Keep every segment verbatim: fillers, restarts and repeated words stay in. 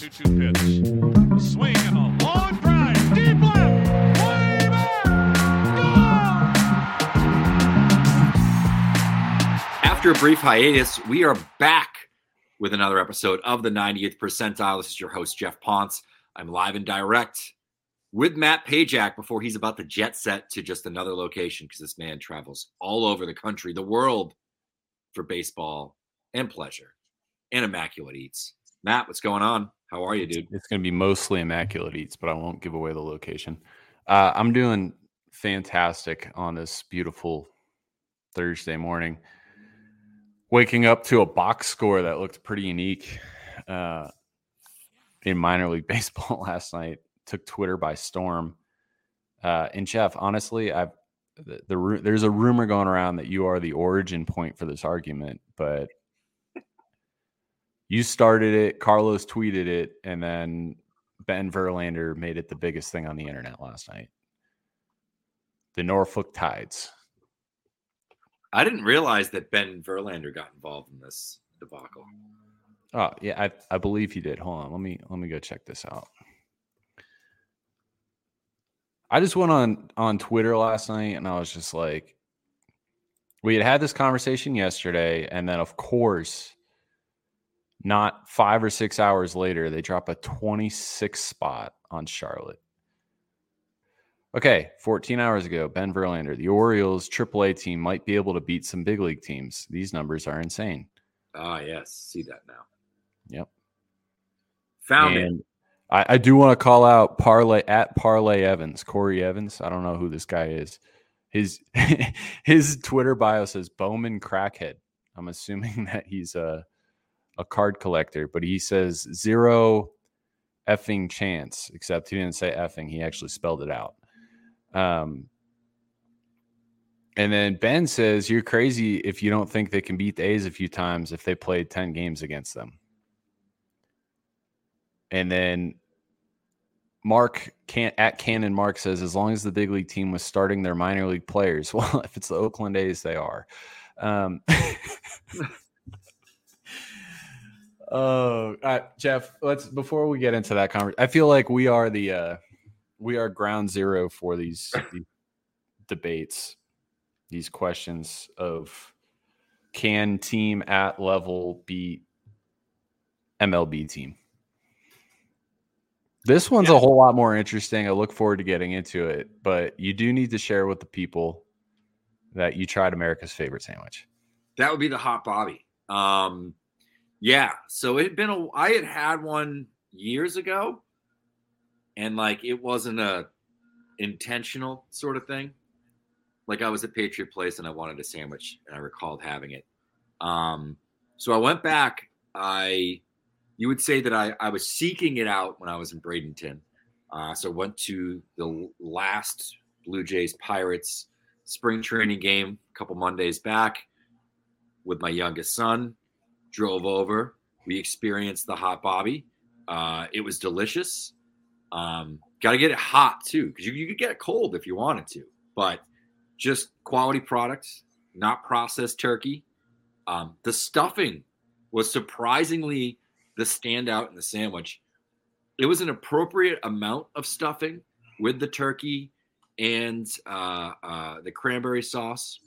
two two pitch. Swing and a long drive. Deep left. Way back. Gone! After a brief hiatus, we are back with another episode of the ninetieth Percentile. This is your host, Jeff Ponce. I'm live and direct with Matt Pajak before he's about to jet set to just another location because this man travels all over the country, the world, for baseball and pleasure and immaculate eats. Matt, what's going on? How are you, dude? It's going to be mostly immaculate eats, but I won't give away the location. Uh, I'm doing fantastic on this beautiful Thursday morning. Waking up to a box score that looked pretty unique uh, in minor league baseball last night. Took Twitter by storm. Uh, and Jeff, honestly, I've the, the there's a rumor going around that you are the origin point for this argument, but you started it, Carlos tweeted it, and then Ben Verlander made it the biggest thing on the internet last night. The Norfolk Tides. I didn't realize that Ben Verlander got involved in this debacle. Oh, yeah, I, I believe he did. Hold on, let me let me go check this out. I just went on, on Twitter last night, and I was just like, we had had this conversation yesterday, and then, of course, not five or six hours later, they drop a twenty-six spot on Charlotte. Okay, fourteen hours ago, Ben Verlander, the Orioles triple A team might be able to beat some big league teams. These numbers are insane. Ah, yes. See that now. Yep. Found and it. I, I do want to call out Parlay at Parlay Evans, Corey Evans. I don't know who this guy is. His his Twitter bio says Bowman Crackhead. I'm assuming that he's a a card collector, but he says zero effing chance, except he didn't say effing. He actually spelled it out. Um, and then Ben says, you're crazy if you don't think they can beat the A's a few times if they played ten games against them. And then Mark can't at Cannon Mark says, as long as the big league team was starting their minor league players, well, if it's the Oakland A's, they are. Um, Oh, uh, Jeff, let's before we get into that conversation, I feel like we are the uh, we are ground zero for these, these debates, these questions of can team at level beat M L B team? This one's yeah. a whole lot more interesting. I look forward to getting into it, but you do need to share with the people that you tried America's favorite sandwich. That would be the Hot Bobby. Um, Yeah, so it had been a. I had had one years ago, and like it wasn't a intentional sort of thing. Like I was at Patriot Place and I wanted a sandwich, and I recalled having it. Um, so I went back. I, you would say that I I was seeking it out when I was in Bradenton. Uh, so I went to the last Blue Jays Pirates spring training game a couple Mondays back with my youngest son. Drove over. We experienced the Hot Bobby. Uh, it was delicious. Um, Got to get it hot, too, because you, you could get it cold if you wanted to. But just quality products, not processed turkey. Um, the stuffing was surprisingly the standout in the sandwich. It was an appropriate amount of stuffing with the turkey and uh, uh, the cranberry sauce.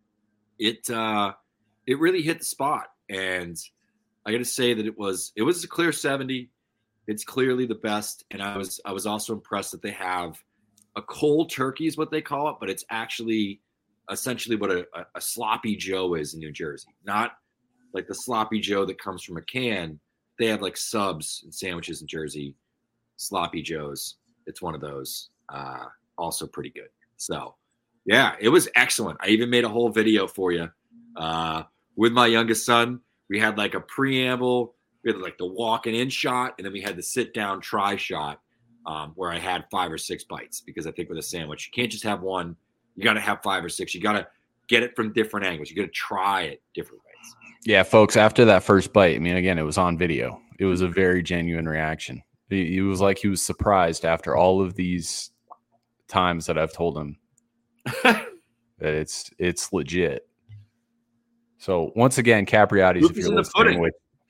It uh, it really hit the spot. And I got to say that it was it was a clear seventy. It's clearly the best. And I was I was also impressed that they have a cold turkey is what they call it, but it's actually essentially what a, a, a sloppy Joe is in New Jersey. Not like the sloppy Joe that comes from a can. They have like subs and sandwiches in Jersey, sloppy Joes. It's one of those. Uh, also pretty good. So yeah, it was excellent. I even made a whole video for you. Uh, With my youngest son, we had like a preamble, we had like the walking in shot, and then we had the sit down try shot um, where I had five or six bites because I think with a sandwich, you can't just have one. You got to have five or six. You got to get it from different angles. You got to try it different ways. Yeah, folks, after that first bite, I mean, again, it was on video. It was a very genuine reaction. It was like he was surprised after all of these times that I've told him that it's it's legit. So once again, Capriati's, if you're listening, which,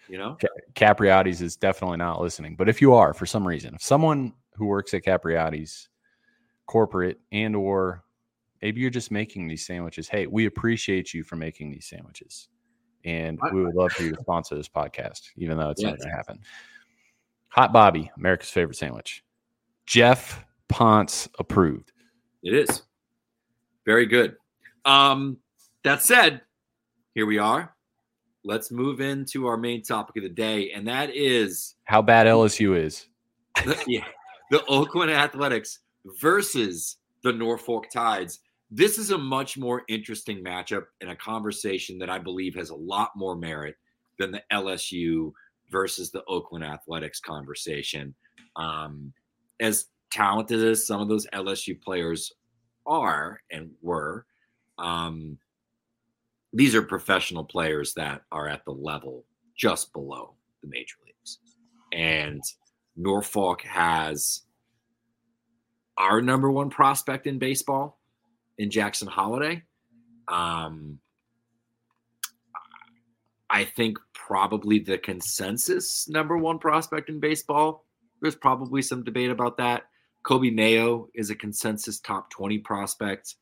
You know, Capriati's is definitely not listening. But if you are, for some reason, if someone who works at Capriati's corporate and or maybe you're just making these sandwiches, hey, we appreciate you for making these sandwiches. And we would love for you to sponsor this podcast, even though it's yes. not going to happen. Hot Bobby, America's favorite sandwich. Jeff Ponce approved. It is. Very good. Um, that said, here we are. Let's move into our main topic of the day, and that is how bad L S U is. the, yeah, the Oakland Athletics versus the Norfolk Tides. This is a much more interesting matchup and a conversation that I believe has a lot more merit than the L S U versus the Oakland Athletics conversation. Um, as talented as some of those L S U players are and were, um, these are professional players that are at the level just below the major leagues. And Norfolk has our number one prospect in baseball in Jackson Holiday. Um, I think probably the consensus number one prospect in baseball. There's probably some debate about that. Kobe Mayo is a consensus top twenty prospect.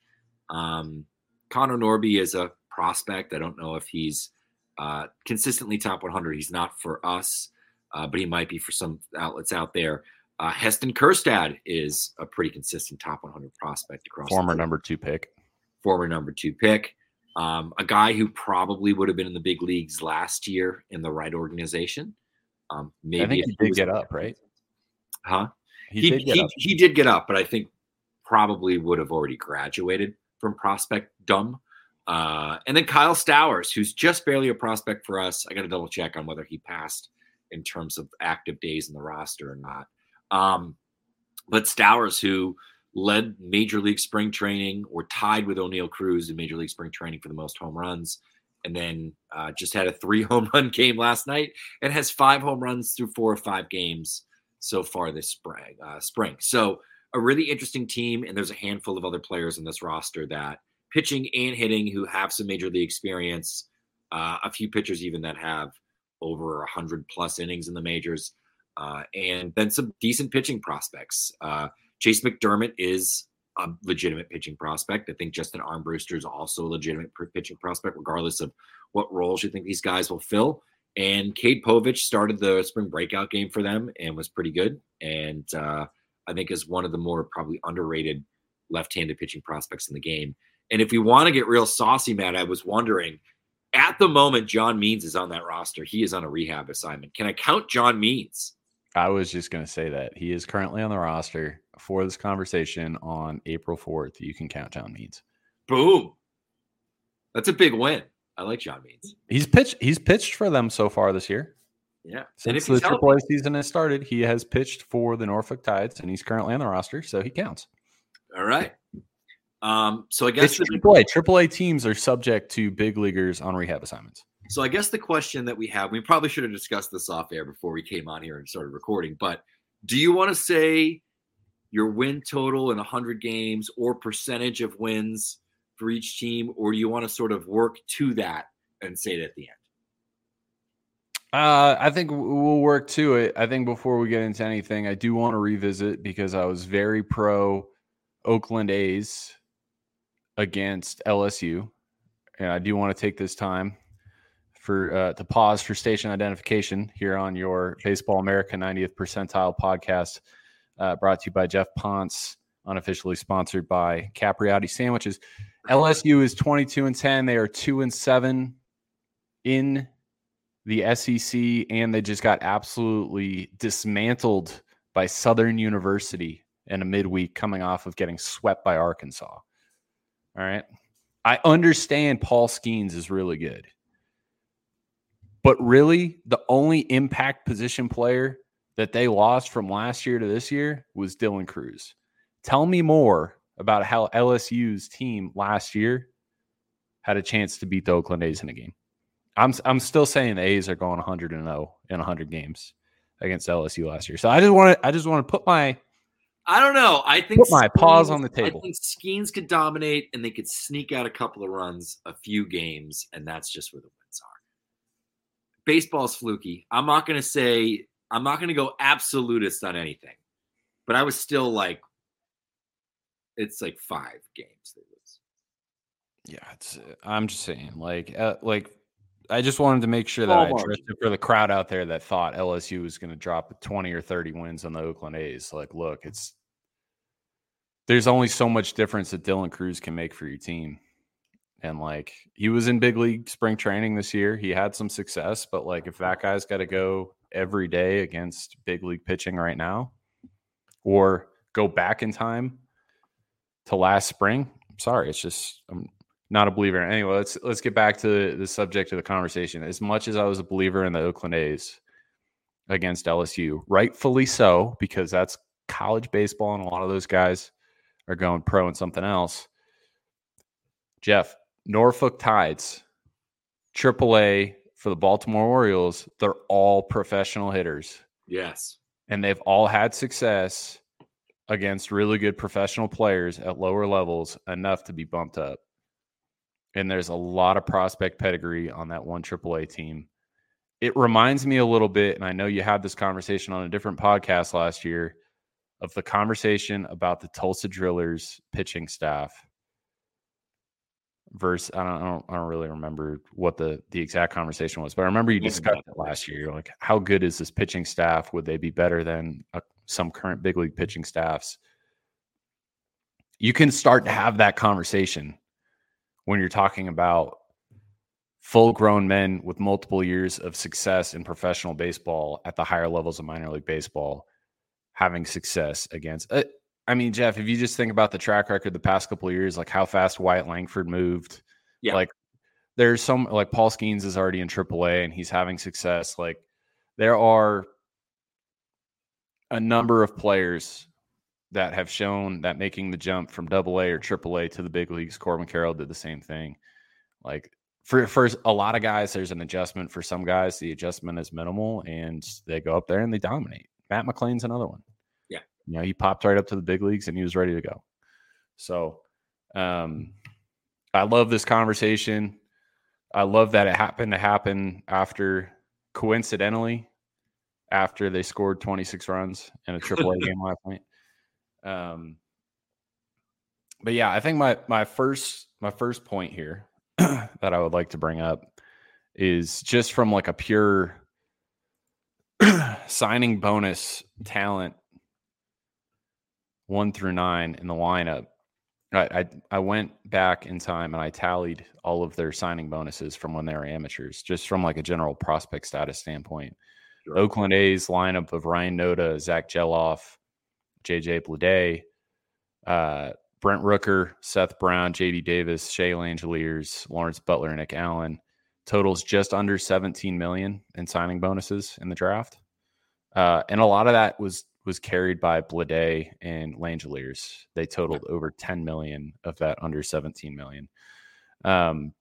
Um, Connor Norby is a prospect. I don't know if he's uh, consistently top one hundred. He's not for us, uh, but he might be for some outlets out there. Uh, Heston Kjerstad is a pretty consistent top one hundred prospect across. Former number two pick. Former number two pick. Um, a guy who probably would have been in the big leagues last year in the right organization. Um, maybe I think he he did get up, right? Huh? He, He, did get he, up. he did get up, but I think probably would have already graduated from prospect dumb. Uh, and then Kyle Stowers, who's just barely a prospect for us. I got to double check on whether he passed in terms of active days in the roster or not. Um, but Stowers, who led Major League Spring Training or tied with O'Neal Cruz in Major League Spring Training for the most home runs, and then uh, just had a three home run game last night and has five home runs through four or five games so far this spring. Uh, spring. So a really interesting team, and there's a handful of other players in this roster that pitching and hitting who have some Major League experience, uh, a few pitchers even that have over one hundred plus innings in the majors, uh, and then some decent pitching prospects. Uh, Chase McDermott is a legitimate pitching prospect. I think Justin Armbruster is also a legitimate pitching prospect, regardless of what roles you think these guys will fill. And Cade Povich started the spring breakout game for them and was pretty good. And uh, I think is one of the more probably underrated left-handed pitching prospects in the game. And if we want to get real saucy, Matt, I was wondering, at the moment, John Means is on that roster. He is on a rehab assignment. Can I count John Means? I was just going to say that. He is currently on the roster for this conversation on April fourth. You can count John Means. Boom. That's a big win. I like John Means. He's pitched He's pitched for them so far this year. Yeah. Since the triple A season has started, he has pitched for the Norfolk Tides, and he's currently on the roster, so he counts. All right. Um, so I guess it's triple A. triple A teams are subject to big leaguers on rehab assignments. So I guess the question that we have, we probably should have discussed this off air before we came on here and started recording, but do you want to say your win total in one hundred games or percentage of wins for each team, or do you want to sort of work to that and say it at the end? Uh, I think we'll work to it. I think before we get into anything, I do want to revisit because I was very pro Oakland A's against L S U, and I do want to take this time for uh, to pause for station identification here on your Baseball America ninetieth Percentile podcast, uh, brought to you by Jeff Ponce, unofficially sponsored by Capriati Sandwiches. L S U is twenty-two and ten. They are two and seven in the S E C, and they just got absolutely dismantled by Southern University in a midweek, coming off of getting swept by Arkansas. All right. I understand Paul Skeens is really good, but really the only impact position player that they lost from last year to this year was Dylan Cruz. Tell me more about how L S U's team last year had a chance to beat the Oakland A's in a game. I'm I'm still saying the A's are going one hundred and oh in one hundred games against L S U last year. So I just want to I just want to put my I don't know. I think put my Skeens, paws on the table. I think Skeens could dominate and they could sneak out a couple of runs, a few games, and that's just where the wins are. baseball's fluky. I'm not going to say, I'm not going to go absolutist on anything, but I was still like, it's like five games they lose. Yeah, it's. I'm just saying, like, uh, like, I just wanted to make sure that I addressed it for the crowd out there that thought L S U was going to drop twenty or thirty wins on the Oakland A's. Like, look, it's there's only so much difference that Dylan Cruz can make for your team. And, like, he was in big league spring training this year. He had some success, but, like, if that guy's got to go every day against big league pitching right now or go back in time to last spring, I'm sorry. It's just I'm not a believer. Anyway, let's let's get back to the subject of the conversation. As much as I was a believer in the Oakland A's against L S U, rightfully so, because that's college baseball and a lot of those guys are going pro in something else. Jeff, Norfolk Tides, triple A for the Baltimore Orioles, they're all professional hitters. Yes. And they've all had success against really good professional players at lower levels enough to be bumped up. And there's a lot of prospect pedigree on that one triple A team. It reminds me a little bit, and I know you had this conversation on a different podcast last year, of the conversation about the Tulsa Drillers pitching staff. Versus, I don't, I don't, I don't really remember what the, the exact conversation was, but I remember you discussed it last year. You're like, how good is this pitching staff? Would they be better than uh, some current big league pitching staffs? You can start to have that conversation when you're talking about full-grown men with multiple years of success in professional baseball at the higher levels of minor league baseball having success against uh, I mean, Jeff, if you just think about the track record the past couple of years, like how fast Wyatt Langford moved, yeah. like there's some, like Paul Skeens is already in triple A and he's having success. Like there are a number of players that have shown that making the jump from double A or triple A to the big leagues. Corbin Carroll did the same thing. Like for, for a lot of guys, there's an adjustment. For some guys, the adjustment is minimal and they go up there and they dominate. Matt McLean's another one. You know, he popped right up to the big leagues and he was ready to go. So um, I love this conversation. I love that it happened to happen after, coincidentally, after they scored twenty-six runs in a triple A game last night. Um, but yeah, I think my my first my first point here that I would like to bring up is just from like a pure signing bonus talent one through nine in the lineup. I, I I went back in time and I tallied all of their signing bonuses from when they were amateurs, just from like a general prospect status standpoint. Sure. The Oakland A's lineup of Ryan Noda, Zach Geloff, J J Bleday, uh, Brent Rooker, Seth Brown, J D Davis, Shea Langeliers, Lawrence Butler, Nick Allen totals just under seventeen million dollars in signing bonuses in the draft. Uh, and a lot of that was was carried by Bleday and Langeliers. They totaled over ten million of that under seventeen million. Um,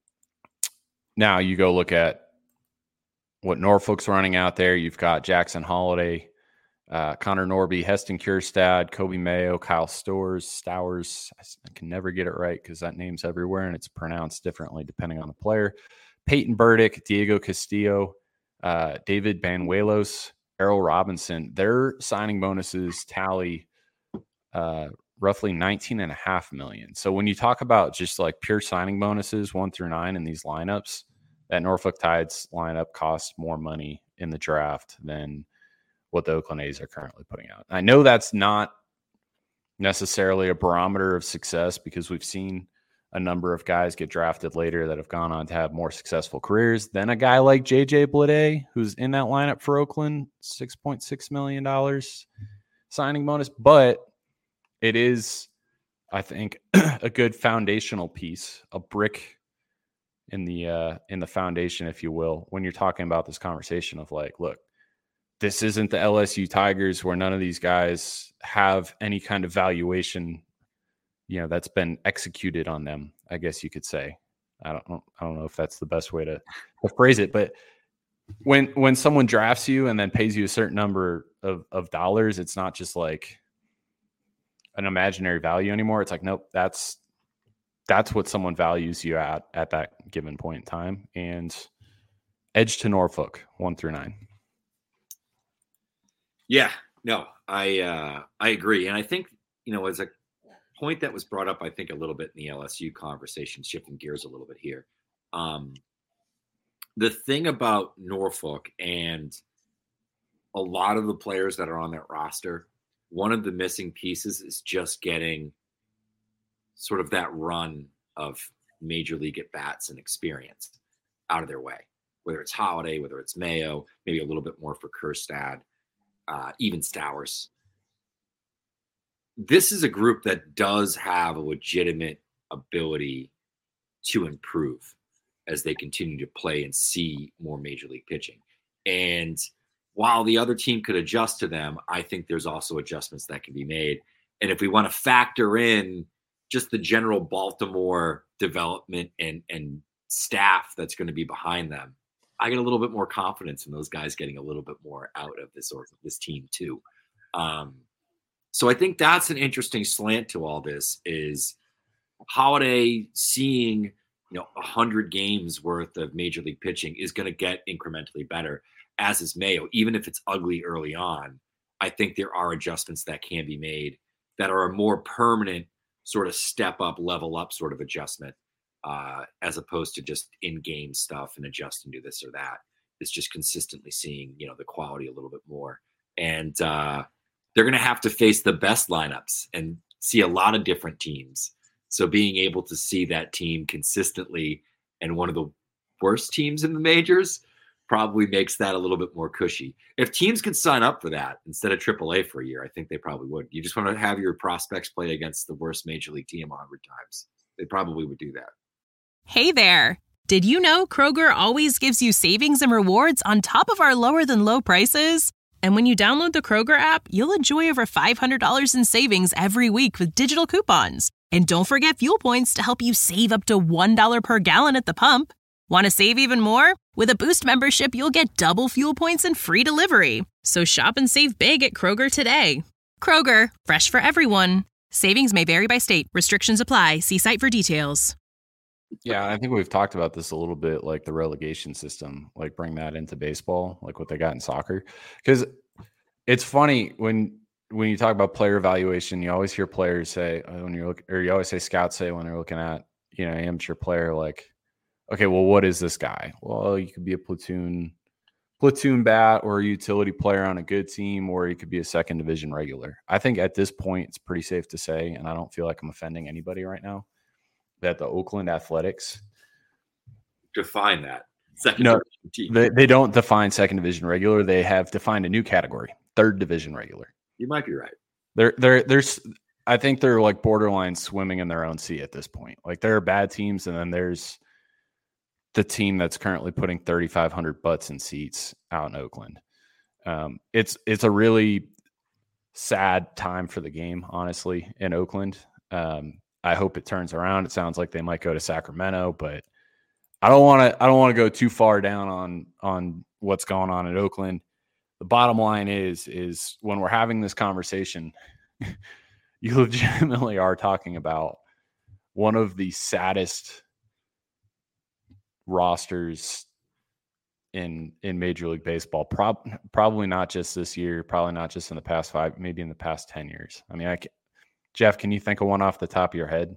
now you go look at what Norfolk's running out there. You've got Jackson Holiday, uh, Connor Norby, Heston Kjerstad, Kobe Mayo, Kyle Stowers, Stowers. I can never get it right because that name's everywhere and it's pronounced differently depending on the player. Peyton Burdick, Diego Castillo, uh, David Banuelos, Errol Robinson. Their signing bonuses tally uh, roughly nineteen and a half million. So when you talk about just like pure signing bonuses, one through nine in these lineups, that Norfolk Tides lineup costs more money in the draft than what the Oakland A's are currently putting out. I know that's not necessarily a barometer of success because we've seen a number of guys get drafted later that have gone on to have more successful careers than a guy like J J Bleday, who's in that lineup for Oakland, six point six million dollars signing bonus. But it is, I think, a good foundational piece, a brick in the uh, in the foundation, if you will, when you're talking about this conversation of like, look, this isn't the L S U Tigers where none of these guys have any kind of valuation, you know, that's been executed on them, I guess you could say. I don't know. I don't know if that's the best way to, to phrase it, but when, when someone drafts you and then pays you a certain number of, of dollars, it's not just like an imaginary value anymore. It's like, nope, that's, that's what someone values you at, at that given point in time. And Edge to Norfolk, one through nine. Yeah, no, I uh, I agree, and I think you know as a point that was brought up, I think a little bit in the L S U conversation, shifting gears a little bit here. Um, the thing about Norfolk and a lot of the players that are on that roster, one of the missing pieces is just getting sort of that run of major league at bats and experience out of their way, whether it's Holiday, whether it's Mayo, maybe a little bit more for Kjerstad, uh, even Stowers. This is a group that does have a legitimate ability to improve as they continue to play and see more major league pitching. And while the other team could adjust to them, I think there's also adjustments that can be made. And if we want to factor in just the general Baltimore development and, and staff that's going to be behind them, I get a little bit more confidence in those guys getting a little bit more out of this or this team too. Um, so I think that's an interesting slant to all this is Holiday seeing, you know, a hundred games worth of major league pitching is going to get incrementally better, as is Mayo. Even if it's ugly early on, I think there are adjustments that can be made that are a more permanent sort of step up, level up sort of adjustment, uh, as opposed to just in-game stuff and adjusting to this or that. It's just consistently seeing, you know, the quality a little bit more. And uh, they're going to have to face the best lineups and see a lot of different teams. So being able to see that team consistently and one of the worst teams in the majors probably makes that a little bit more cushy. If teams could sign up for that instead of triple A for a year, I think they probably would. You just want to have your prospects play against the worst major league team a hundred times. They probably would do that. Hey there. Did you know Kroger always gives you savings and rewards on top of our lower than low prices? And when you download the Kroger app, you'll enjoy over five hundred dollars in savings every week with digital coupons. And don't forget fuel points to help you save up to one dollar per gallon at the pump. Want to save even more? With a Boost membership, you'll get double fuel points and free delivery. So shop and save big at Kroger today. Kroger, fresh for everyone. Savings may vary by state. Restrictions apply. See site for details. Yeah, I think we've talked about this a little bit, like the relegation system, like bring that into baseball, like what they got in soccer. Because it's funny when when you talk about player evaluation, you always hear players say uh, when you look, or you always say scouts say when they're looking at, you know, amateur player, like, okay, well, what is this guy? Well, you could be a platoon platoon bat or a utility player on a good team, or you could be a second division regular. I think at this point, it's pretty safe to say, and I don't feel like I'm offending anybody right now, that the Oakland Athletics Define that. Second no, team. They, they don't define second division regular. They have defined a new category, third division regular. You might be right. They're, they're, there's, I think they're like borderline swimming in their own sea at this point. Like there are bad teams, and then there's the team that's currently putting thirty-five hundred butts in seats out in Oakland. Um, it's it's a really sad time for the game, honestly, in Oakland. Um, I hope it turns around. It sounds like they might go to Sacramento, but I don't want to. I don't want to go too far down on on what's going on in Oakland. The bottom line is is when we're having this conversation, you legitimately are talking about one of the saddest rosters in in Major League Baseball. Prob- probably not just this year. Probably not just in the past five. Maybe in the past ten years. I mean, I can, Jeff, can you think of one off the top of your head?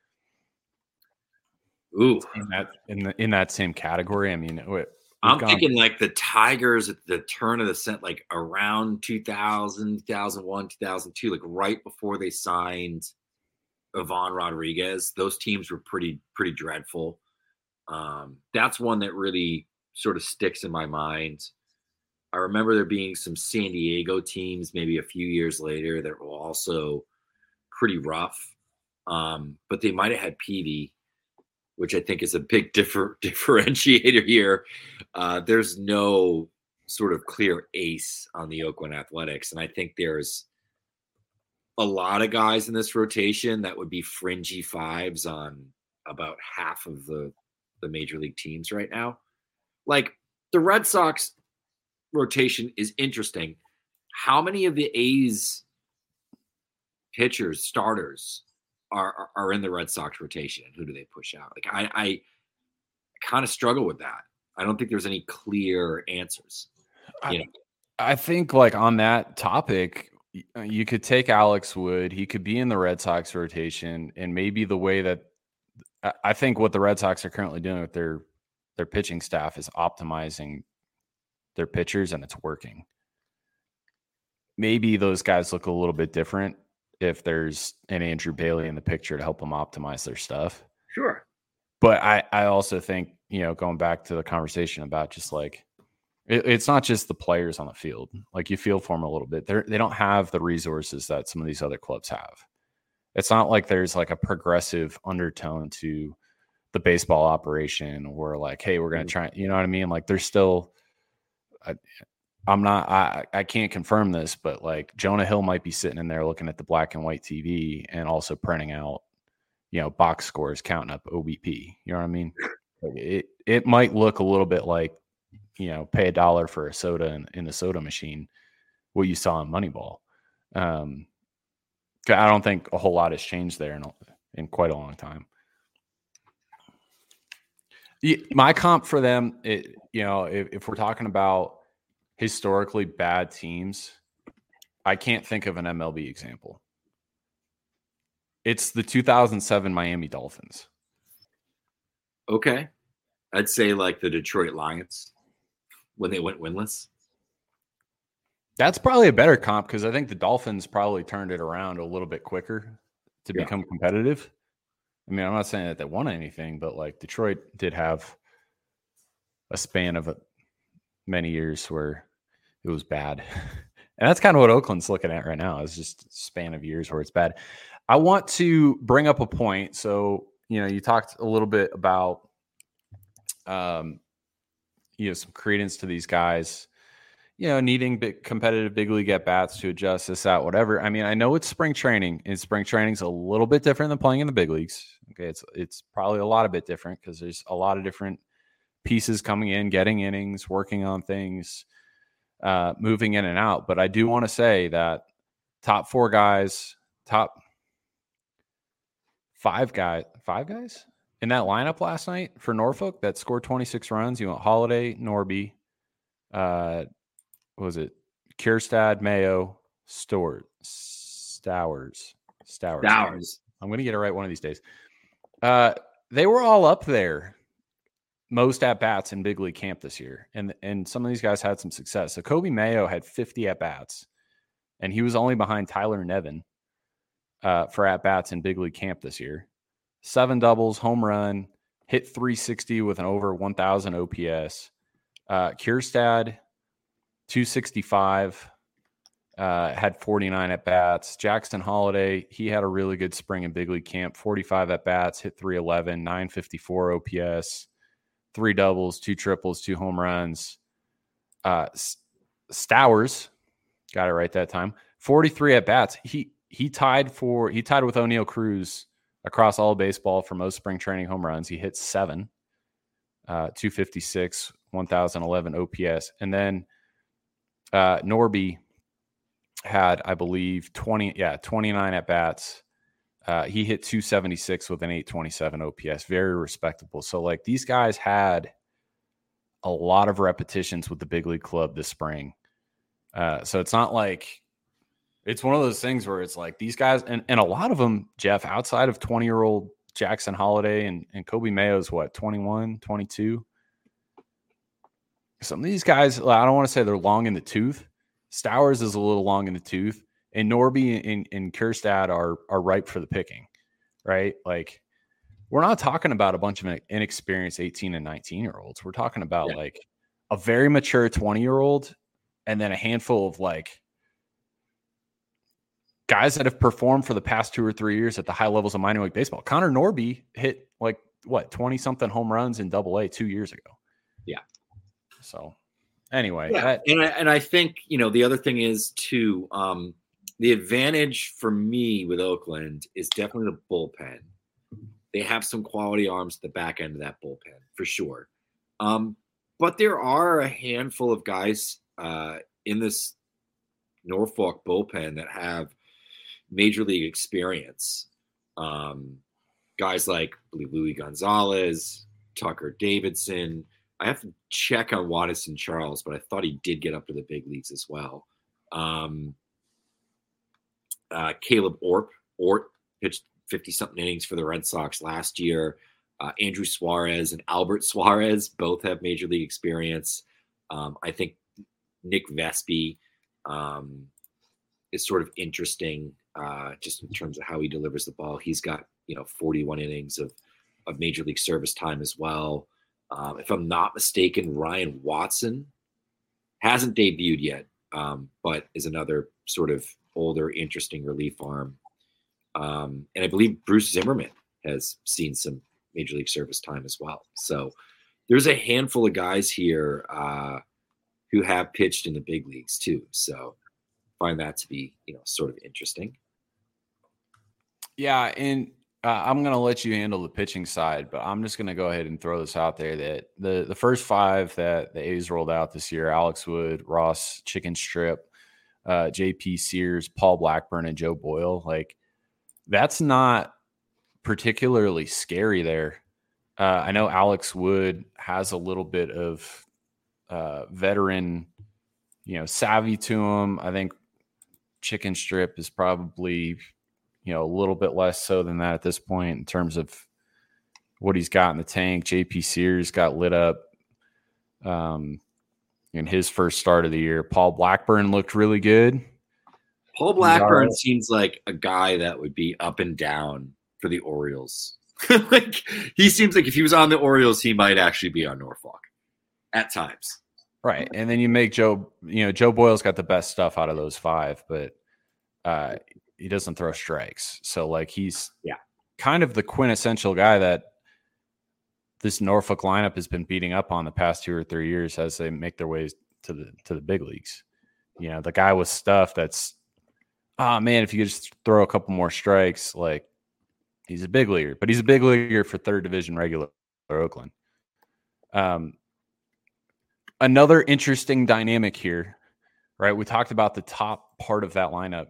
Ooh, in that in the in that same category. I mean, I'm gone. thinking like the Tigers at the turn of the set, like around two thousand, two thousand one, two thousand two, like right before they signed Ivan Rodriguez. Those teams were pretty pretty dreadful. Um, that's one that really sort of sticks in my mind. I remember there being some San Diego teams maybe a few years later that were also pretty rough, um, but they might have had Peavy, which I think is a big differ, differentiator here. Uh, there's no sort of clear ace on the Oakland Athletics, and I think there's a lot of guys in this rotation that would be fringy fives on about half of the, the major league teams right now. Like the Red Sox rotation is interesting. How many of the A's pitchers, starters, Are, are in the Red Sox rotation? Who do they push out? Like I, I kind of struggle with that. I don't think there's any clear answers. You know? I, I think like on that topic, you could take Alex Wood. He could be in the Red Sox rotation, and maybe the way that I think what the Red Sox are currently doing with their their pitching staff is optimizing their pitchers, and it's working. Maybe those guys look a little bit different if there's an Andrew Bailey in the picture to help them optimize their stuff. Sure. But I, I also think, you know, going back to the conversation about just like, it, it's not just the players on the field. Like you feel for them a little bit. They're, they don't have the resources that some of these other clubs have. It's not like there's like a progressive undertone to the baseball operation or like, hey, we're going to try, you know what I mean? Like there's still, I, I'm not, I, I can't confirm this, but like Jonah Hill might be sitting in there looking at the black and white T V and also printing out, you know, box scores, counting up O B P. You know what I mean? It it might look a little bit like, you know, pay a dollar for a soda in, in the soda machine, what you saw in Moneyball. Um, I don't think a whole lot has changed there in, in quite a long time. My comp for them, it, you know, if, if we're talking about historically bad teams, I can't think of an M L B example. It's the two thousand seven Miami Dolphins. Okay. I'd say like the Detroit Lions when they went winless. That's probably a better comp because I think the Dolphins probably turned it around a little bit quicker to yeah. become competitive. I mean, I'm not saying that they won anything, but like Detroit did have a span of a, many years where it was bad. And that's kind of what Oakland's looking at right now, is just a span of years where it's bad. I want to bring up a point. So, you know, you talked a little bit about, um, you know, some credence to these guys, you know, needing big competitive big league at bats to adjust this out, whatever. I mean, I know it's spring training, and spring training's a little bit different than playing in the big leagues. Okay. It's, it's probably a lot of bit different because there's a lot of different pieces coming in, getting innings, working on things, uh, moving in and out. But I do want to say that top four guys, top five guys, five guys in that lineup last night for Norfolk that scored twenty-six runs. You went Holiday, Norby, uh, what was it? Kierstad, Mayo, Stewart, Stowers, Stowers. Stowers. I'm going to get it right one of these days. Uh, they were all up there, most at bats in big league camp this year, and and some of these guys had some success. So Kobe Mayo had fifty at bats, and he was only behind Tyler Nevin uh, for at bats in big league camp this year. Seven doubles, home run, hit three sixty with an over one thousand O P S. Uh, Kierstad, two sixty-five, uh, had forty-nine at bats. Jackson Holiday, he had a really good spring in big league camp, forty-five at bats, hit three eleven, nine fifty-four O P S, three doubles, two triples, two home runs. Uh, Stowers, got it right that time, forty-three at bats. He he tied for he tied with O'Neal Cruz across all baseball for most spring training home runs. He hit seven, uh, two fifty-six, one thousand eleven O P S, and then Uh, Norby had, I believe, twenty, yeah, twenty-nine at bats. Uh, he hit two seventy-six with an eight twenty-seven O P S, very respectable. So, like, these guys had a lot of repetitions with the big league club this spring. Uh, so it's not like it's one of those things where it's like these guys, and, and a lot of them, Jeff, outside of twenty year old Jackson Holiday and, and Kobe Mayo's what, twenty-one, twenty-two. Some of these guys, I don't want to say they're long in the tooth. Stowers is a little long in the tooth, and Norby and, and Kierstad are are ripe for the picking, right? Like, we're not talking about a bunch of inexperienced eighteen and nineteen year olds. We're talking about yeah. like a very mature twenty year old, and then a handful of like guys that have performed for the past two or three years at the high levels of minor league baseball. Connor Norby hit like what twenty something home runs in Double A two years ago. Yeah. So anyway, yeah. that, and I, and I think, you know, the other thing is too, um, the advantage for me with Oakland is definitely the bullpen. They have some quality arms at the back end of that bullpen for sure. Um, but there are a handful of guys uh, in this Norfolk bullpen that have major league experience. Um, guys like Louis Gonzalez, Tucker Davidson, I have to check on Waddison Charles, but I thought he did get up to the big leagues as well. Um, uh, Caleb Orp, Ort pitched fifty-something innings for the Red Sox last year. Uh, Andrew Suarez and Albert Suarez both have major league experience. Um, I think Nick Vespi um, is sort of interesting uh, just in terms of how he delivers the ball. He's got, you know, forty-one innings of, of major league service time as well. Um, if I'm not mistaken, Ryan Watson hasn't debuted yet, um, but is another sort of older, interesting relief arm. Um, and I believe Bruce Zimmerman has seen some major league service time as well. So there's a handful of guys here uh, who have pitched in the big leagues too. So find that to be, you know, sort of interesting. Yeah, and uh, I'm going to let you handle the pitching side, but I'm just going to go ahead and throw this out there that the, the first five that the A's rolled out this year, Alex Wood, Ross Chicken Strip, uh, J P Sears, Paul Blackburn, and Joe Boyle, like that's not particularly scary there. Uh, I know Alex Wood has a little bit of uh, veteran, you know, savvy to him. I think Chicken Strip is probably, you know, a little bit less so than that at this point in terms of what he's got in the tank. J P Sears got lit up um, in his first start of the year. Paul Blackburn looked really good. Paul Blackburn seems like a guy that would be up and down for the Orioles. Like he seems like if he was on the Orioles, he might actually be on Norfolk at times. Right. And then you make Joe, you know, Joe Boyle's got the best stuff out of those five, but uh, he doesn't throw strikes. So like he's yeah, kind of the quintessential guy that this Norfolk lineup has been beating up on the past two or three years as they make their ways to the to the big leagues. You know, the guy with stuff that's, oh man, if you could just throw a couple more strikes, like he's a big leaguer, but he's a big leaguer for third division regular Oakland. Um, another interesting dynamic here, right? We talked about the top part of that lineup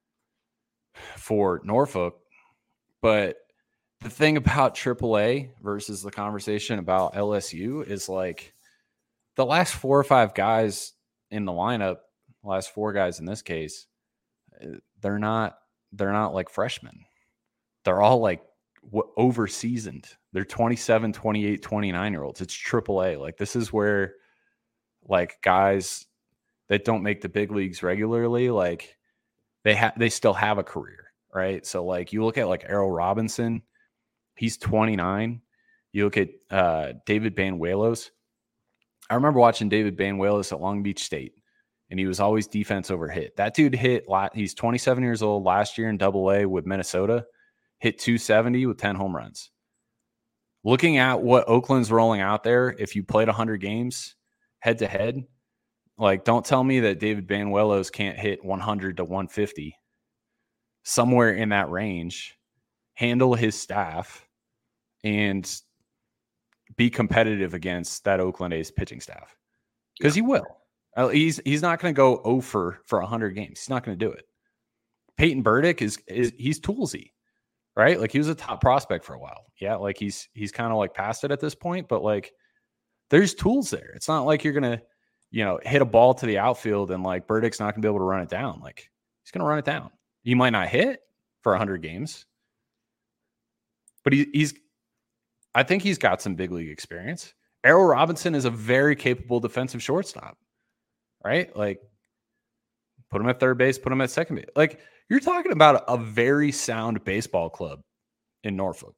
for Norfolk, but the thing about triple A versus the conversation about L S U is like the last four or five guys in the lineup, last four guys in this case, they're not, they're not like freshmen. They're all like w- over seasoned. They're twenty-seven, twenty-eight, twenty-nine year olds. It's triple A. Like this is where like guys that don't make the big leagues regularly, like they have, they still have a career, right? So like you look at like Errol Robinson, he's twenty-nine. You look at uh, David Banuelos. I remember watching David Banuelos at Long Beach State, and he was always defense over hit. That dude hit, he's twenty-seven years old last year in double A with Minnesota, hit two seventy with ten home runs. Looking at what Oakland's rolling out there, if you played one hundred games head to head, like don't tell me that David Banuelos can't hit one hundred to one fifty, somewhere in that range, handle his staff, and be competitive against that Oakland A's pitching staff. Because he will. He's he's not going to go over for one hundred games. He's not going to do it. Peyton Burdick is, is he's toolsy, right? Like he was a top prospect for a while. Yeah, like he's he's kind of like past it at this point, but like there's tools there. It's not like you're going to, you know, hit a ball to the outfield and like Burdick's not going to be able to run it down. Like he's going to run it down. He might not hit for one hundred games, but he, he's I think he's got some big league experience. Errol Robinson is a very capable defensive shortstop. Right? Like, put him at third base, put him at second base. Like, you're talking about a very sound baseball club in Norfolk.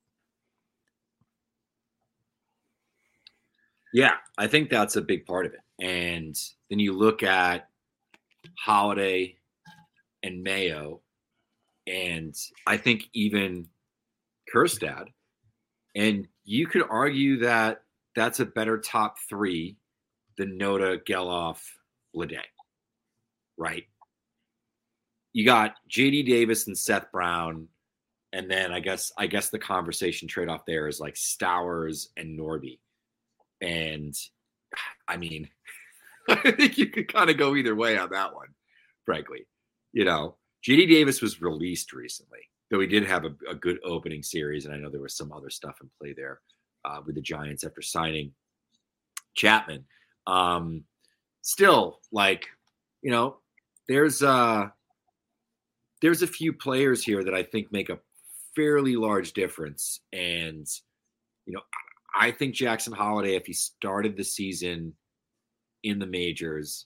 Yeah, I think that's a big part of it. And then you look at Holiday and Mayo, and I think even Kjerstad, and you could argue that that's a better top three than Noda, Geloff, Lede, right? You got J D Davis and Seth Brown, and then I guess I guess the conversation trade-off there is like Stowers and Norby. And I mean, I think you could kind of go either way on that one, frankly. You know, J D Davis was released recently, though he did have a, a good opening series, and I know there was some other stuff in play there uh, with the Giants after signing Chapman. Um, still, like, you know, there's uh, there's a few players here that I think make a fairly large difference. And, you know, I think Jackson Holiday, if he started the season in the majors,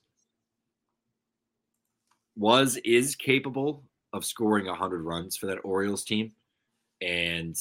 was, is capable of scoring one hundred runs for that Orioles team. And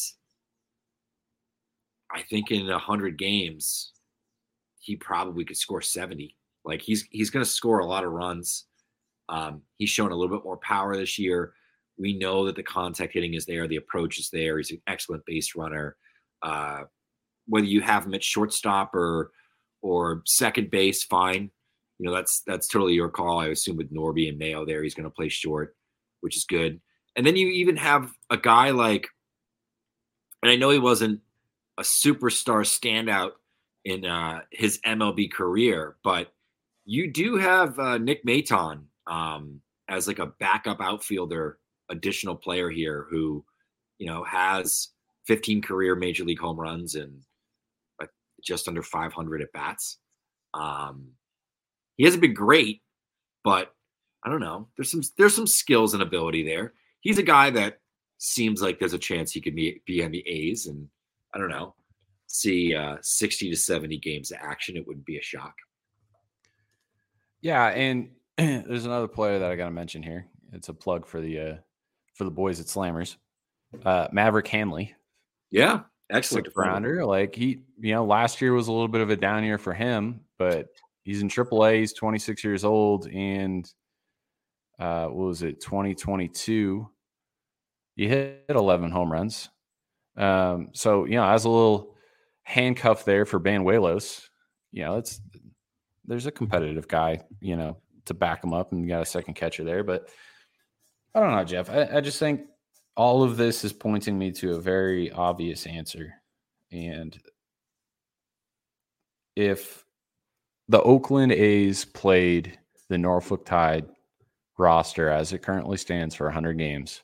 I think in one hundred games, he probably could score seventy. Like, he's he's going to score a lot of runs. Um, he's shown a little bit more power this year. We know that the contact hitting is there. The approach is there. He's an excellent base runner. Uh, whether you have him at shortstop or or second base, fine. You know, that's that's totally your call. I assume with Norby and Mayo there, he's going to play short, which is good. And then you even have a guy like, and I know he wasn't a superstar standout in uh, his M L B career, but you do have uh, Nick Maton um, as like a backup outfielder, additional player here who, you know, has fifteen career major league home runs and uh, just under five hundred at bats. Um, he hasn't been great, but I don't know. There's some there's some skills and ability there. He's a guy that seems like there's a chance he could be, be on the A's, and I don't know, see uh, sixty to seventy games of action. It wouldn't be a shock. Yeah, and there's another player that I got to mention here. It's a plug for the uh, for the boys at Slammers. Uh, Maverick Hanley. Yeah, excellent rounder. Like, he, you know, last year was a little bit of a down year for him, but he's in triple A. He's twenty-six years old, and uh, what was it, twenty twenty-two? You hit eleven home runs. Um, so, you know, as a little handcuff there for Banuelos, you know, it's there's a competitive guy, you know, to back him up, and you got a second catcher there. But I don't know, Jeff. I, I just think all of this is pointing me to a very obvious answer. And if the Oakland A's played the Norfolk Tide roster as it currently stands for one hundred games,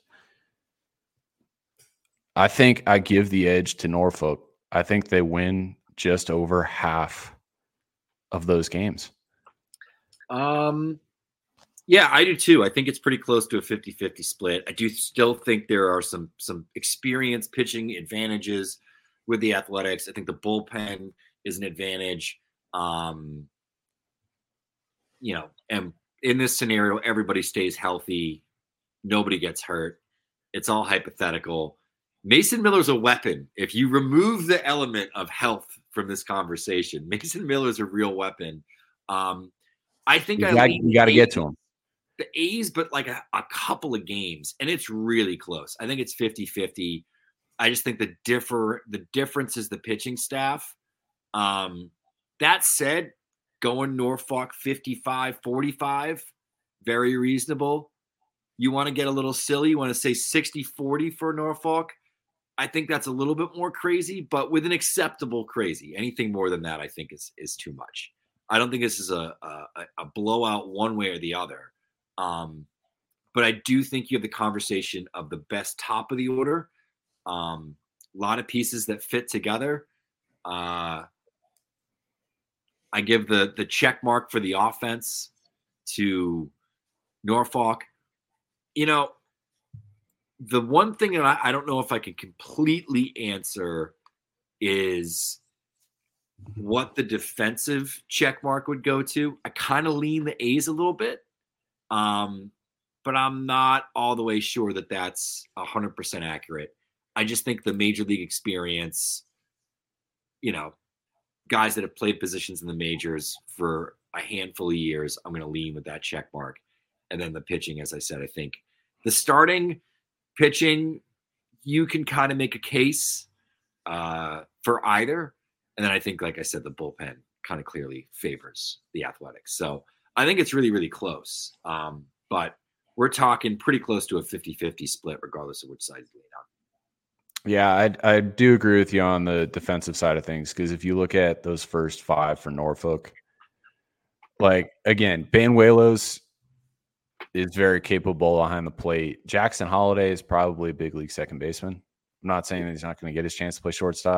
I think I give the edge to Norfolk. I think they win just over half of those games. Um, yeah, I do too. I think it's pretty close to a fifty-fifty split. I do still think there are some some experience pitching advantages with the Athletics. I think the bullpen is an advantage. Um, you know, and in this scenario, everybody stays healthy. Nobody gets hurt. It's all hypothetical. Mason Miller's a weapon. If you remove the element of health from this conversation, Mason Miller's a real weapon. Um, I think you I got, you got to get to him. The A's, but like a, a couple of games, and it's really close. I think it's fifty-fifty. I just think the differ the difference is the pitching staff. Um, that said, going Norfolk fifty-five forty-five, very reasonable. You want to get a little silly, you want to say sixty forty for Norfolk. I think that's a little bit more crazy, but with an acceptable crazy. Anything more than that, I think is is too much. I don't think this is a a, a blowout one way or the other. Um, but I do think you have the conversation of the best top of the order. Um, a lot of pieces that fit together. Uh, I give the the check mark for the offense to Norfolk. You know, the one thing that I, I don't know if I can completely answer is what the defensive check mark would go to. I kind of lean the A's a little bit, um, but I'm not all the way sure that that's one hundred percent accurate. I just think the major league experience, you know, guys that have played positions in the majors for a handful of years, I'm going to lean with that check mark. And then the pitching, as I said, I think the starting pitching, you can kind of make a case uh, for either. And then I think, like I said, the bullpen kind of clearly favors the Athletics. So I think it's really, really close. Um, but we're talking pretty close to a fifty-fifty split, regardless of which side you lean on. Yeah, I I do agree with you on the defensive side of things, because if you look at those first five for Norfolk, like, again, Banuelos is very capable behind the plate. Jackson Holiday is probably a big league second baseman. I'm not saying that he's not going to get his chance to play shortstop.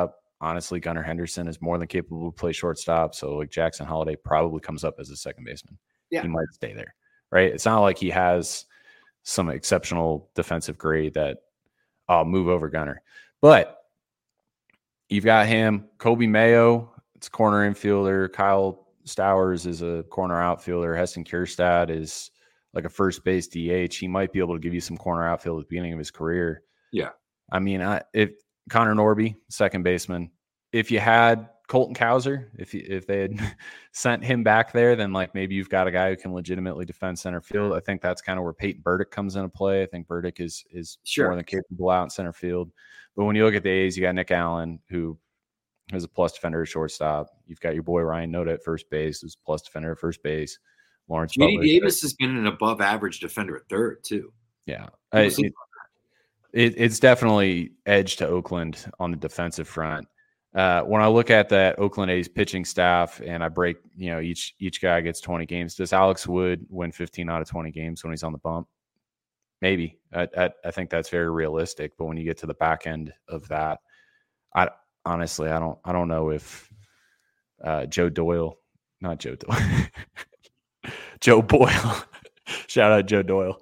honestly, Gunnar Henderson is more than capable to play shortstop. So like Jackson Holiday probably comes up as a second baseman. Yeah. He might stay there, right? It's not like he has some exceptional defensive grade that I'll move over Gunnar. But you've got him, Kobe Mayo, it's corner infielder. Kyle Stowers is a corner outfielder. Heston Kjerstad is like a first base D H. He might be able to give you some corner outfield at the beginning of his career. Yeah. I mean, I, if Connor Norby, second baseman, if you had Colton Cowser, if you, if they had sent him back there, then like maybe you've got a guy who can legitimately defend center field. I think that's kind of where Peyton Burdick comes into play. I think Burdick is is Sure. more than capable out in center field. But when you look at the A's, you got Nick Allen, who is a plus defender at shortstop. You've got your boy Ryan Noda at first base, who's a plus defender at first base. Lawrence J D Butler, Davis has been an above average defender at third too. yeah. I, it, it, it's definitely edge to Oakland on the defensive front. Uh, when I look at that Oakland A's pitching staff and I break, you know, each each guy gets twenty games, does Alex Wood win fifteen out of twenty games when he's on the bump? Maybe. I, I, I think that's very realistic. But when you get to the back end of that, I honestly, I don't I don't know if uh, Joe Doyle, not Joe Doyle, Joe Boyle. Shout out Joe Doyle.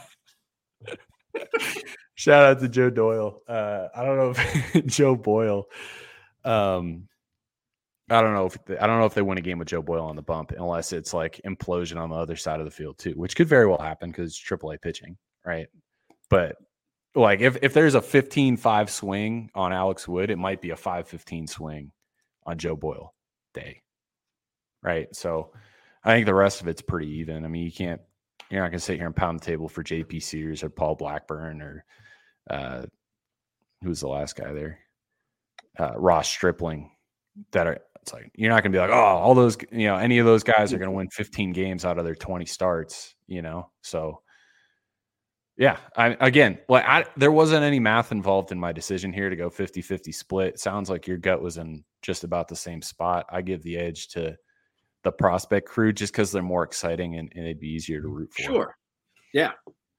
Shout out to Joe Doyle. Uh, I don't know if Joe Boyle. Um, I don't know if they, I don't know if they win a game with Joe Boyle on the bump, unless it's like implosion on the other side of the field too, which could very well happen because it's triple A pitching, right? But like if if there's a fifteen five swing on Alex Wood, it might be a five fifteen swing on Joe Boyle day, right? So I think the rest of it's pretty even. I mean, you can't. You're not going to sit here and pound the table for J P Sears or Paul Blackburn or uh, who's the last guy there? Uh, Ross Stripling. That are it's like you're not going to be like, oh, all those, you know, any of those guys are going to win fifteen games out of their twenty starts, you know. So yeah, I again, like I there wasn't any math involved in my decision here to go fifty-fifty split. It sounds like your gut was in just about the same spot. I give the edge to the prospect crew just because they're more exciting and, and it'd be easier to root for. Sure. Yeah.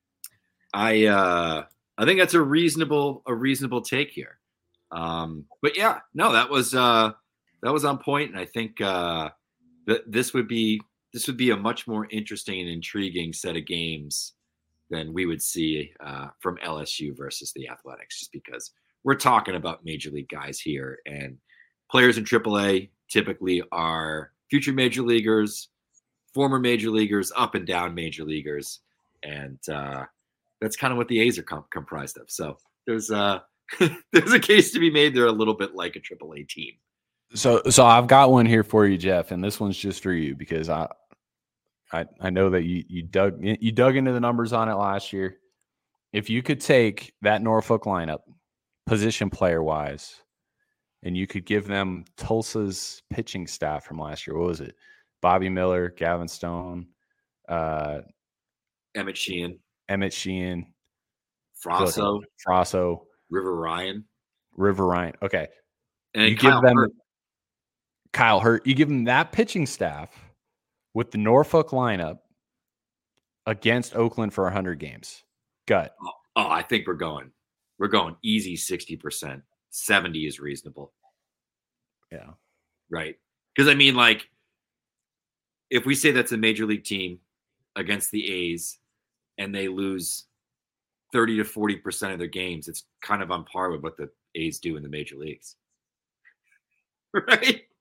I uh I think that's a reasonable a reasonable take here. Um but yeah, no, that was uh that was on point, and I think uh that this would be this would be a much more interesting and intriguing set of games than we would see uh from L S U versus the Athletics, just because we're talking about major league guys here, and players in triple A typically are future major leaguers, former major leaguers, up and down major leaguers. And uh, that's kind of what the A's are comp- comprised of. So there's, uh, there's a case to be made. They're a little bit like a triple A team. So so I've got one here for you, Jeff, and this one's just for you because I I, I know that you, you dug you dug into the numbers on it last year. If you could take that Norfolk lineup, position player-wise, and you could give them Tulsa's pitching staff from last year. What was it? Bobby Miller, Gavin Stone, uh, Emmett Sheehan, Emmett Sheehan, Frosso, Frosso, River Ryan, River Ryan. Okay, and you Kyle give them Hurt. Kyle Hurt. You give them that pitching staff with the Norfolk lineup against Oakland for one hundred games. Gut. Oh, oh, I think we're going. We're going easy sixty percent. seventy is reasonable. Yeah. Right. Because, I mean, like, if we say that's a major league team against the A's and they lose thirty to forty percent of their games, it's kind of on par with what the A's do in the major leagues. Right?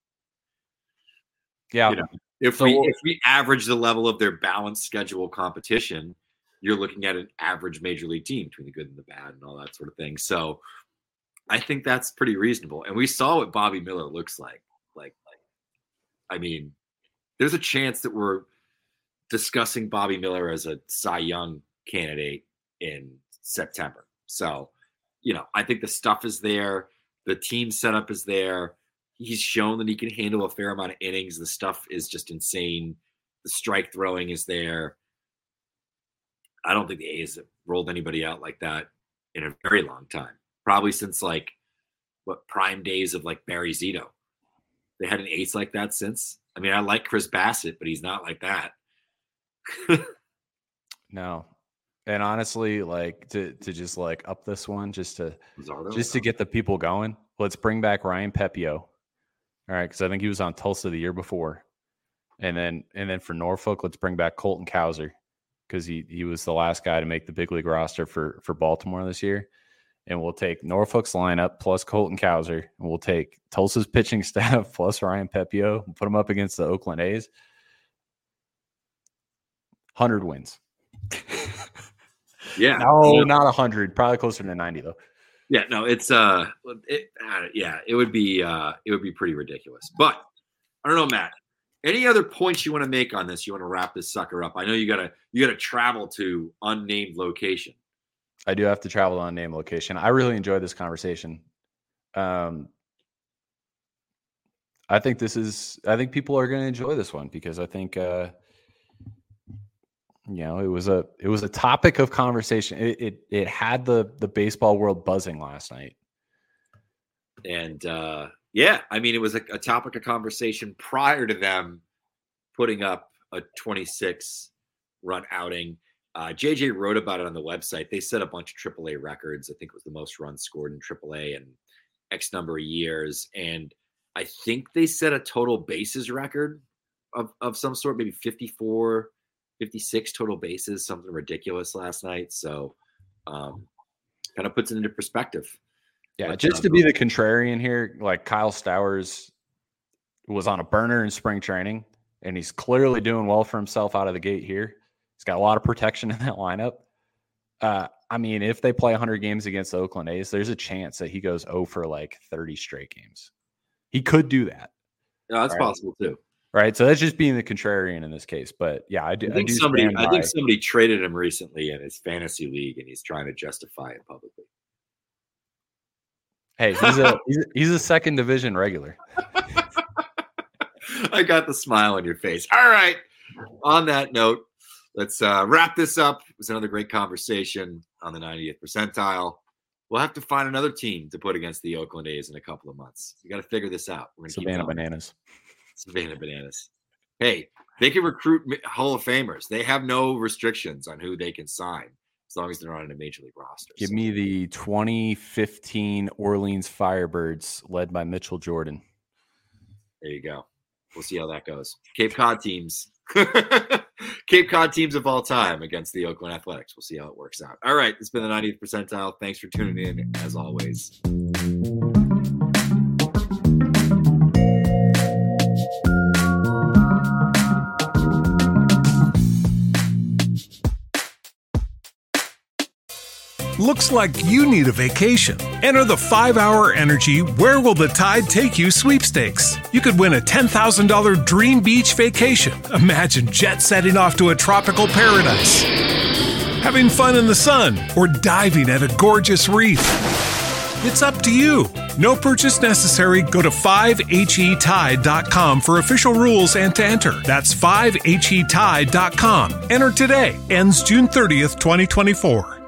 Yeah. You know, if So- we if we average the level of their balanced schedule competition, you're looking at an average major league team between the good and the bad and all that sort of thing. So I think that's pretty reasonable. And we saw what Bobby Miller looks like. Like, like, I mean, there's a chance that we're discussing Bobby Miller as a Cy Young candidate in September. So, you know, I think the stuff is there. The team setup is there. He's shown that he can handle a fair amount of innings. The stuff is just insane. The strike throwing is there. I don't think the A's have rolled anybody out like that in a very long time. Probably since like what prime days of like Barry Zito. They had an ace like that since. I mean, I like Chris Bassett, but he's not like that. No. And honestly, like to to just like up this one, just to Luzardo? just to get the people going. let's bring back Ryan Pepio. All right, because I think he was on Tulsa the year before. And then and then for Norfolk, let's bring back Colton Cowser because he he was the last guy to make the big league roster for, for Baltimore this year. And we'll take Norfolk's lineup plus Colton Cowser, and we'll take Tulsa's pitching staff plus Ryan Pepio and put them up against the Oakland A's. one hundred wins. Yeah. No, yeah. not one hundred. Probably closer to ninety, though. Yeah, no, it's uh, it, uh, yeah, it would be uh, it would be pretty ridiculous. But I don't know, Matt. Any other points you want to make on this? You want to wrap this sucker up? I know you gotta you gotta travel to unnamed location. I do have to travel to unnamed location. I really enjoyed this conversation. Um, I think this is. I think people are going to enjoy this one because I think, uh, you know, it was a it was a topic of conversation. It it, it had the the baseball world buzzing last night. And uh, yeah, I mean, it was a, a topic of conversation prior to them putting up a twenty-six run outing. Uh, J J wrote about it on the website. They set a bunch of triple A records. I think it was the most runs scored in triple A in X number of years. And I think they set a total bases record of, of some sort, maybe fifty-four, fifty-six total bases, something ridiculous last night. So um, kind of puts it into perspective. Yeah, but, just uh, to be the contrarian here, like Kyle Stowers was on a burner in spring training, and he's clearly doing well for himself out of the gate here. He's got a lot of protection in that lineup. Uh, I mean, if they play one hundred games against the Oakland A's, there's a chance that he goes oh for like thirty straight games. He could do that. Yeah, that's right? possible too. Right. So that's just being the contrarian in this case. But yeah, I do. I think I do somebody stand I by- think somebody traded him recently in his fantasy league, and he's trying to justify it publicly. Hey, he's a he's a, he's a second division regular. I got the smile on your face. All right. On that note, let's uh, wrap this up. It was another great conversation on the ninetieth percentile. We'll have to find another team to put against the Oakland A's in a couple of months. We got to figure this out. We're gonna Savannah keep going. Bananas. Savannah Bananas. Hey, they can recruit Hall of Famers. They have no restrictions on who they can sign as long as they're on a major league roster. Give me the twenty fifteen Orleans Firebirds led by Mitchell Jordan. There you go. We'll see how that goes. Cape Cod teams. Cape Cod teams of all time against the Oakland Athletics. We'll see how it works out. All right. It's been the ninetieth percentile. Thanks for tuning in, as always. Looks like you need a vacation. Enter the five hour Energy Where Will the Tide Take You sweepstakes. You could win a ten thousand dollars dream beach vacation. Imagine jet setting off to a tropical paradise, having fun in the sun, or diving at a gorgeous reef. It's up to you. No purchase necessary. Go to five H E tide dot com for official rules and to enter. That's five H E tide dot com. Enter today. Ends June thirtieth, twenty twenty-four.